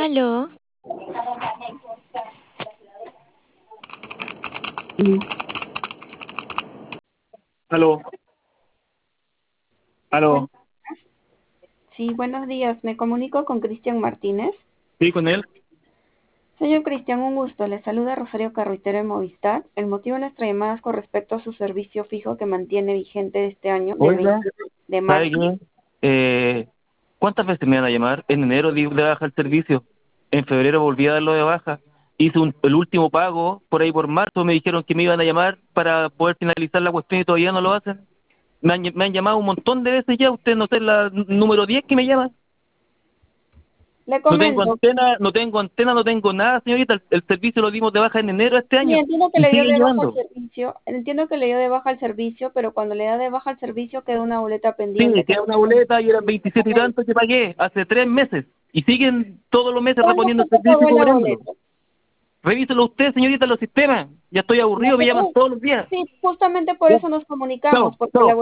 Aló, Sí. Aló, Bueno, aló. sí, buenos días. Me comunico con Cristian Martínez. Sí, con él. Señor Cristian, un gusto. Le saluda Rosario Carruitero de Movistar. El motivo de nuestra llamada es con respecto a su servicio fijo que mantiene vigente este año, del Oiga, 20 de ¿sabe marzo. qué? ¿Cuántas veces me van a llamar? En enero di de baja el servicio. En febrero volví a darlo de baja. Hice el último pago, por ahí por marzo me dijeron que me iban a llamar para poder finalizar la cuestión y todavía no lo hacen. Me han llamado un montón de veces ya, usted no sé, la número 10 que me llama. Le No tengo comento, antena, no tengo antena, no tengo nada, señorita. El servicio lo dimos de baja en enero de este sí, año entiendo que y le dio siguen de baja el llamando. servicio, entiendo que le dio de baja el servicio, pero cuando le da de baja el servicio queda una boleta Sí, pendiente que queda una boleta y eran 27 y tanto que pagué hace 3 meses. Y siguen todos los meses ¿Cuándo reponiendo fue el que servicio pagó y la cobrándolo. boleta? Revíselo usted, señorita, en los sistemas. Ya estoy aburrido, me llaman Nosotros, todos los días. sí, justamente por Ya, eso nos chao, comunicamos, porque la chao.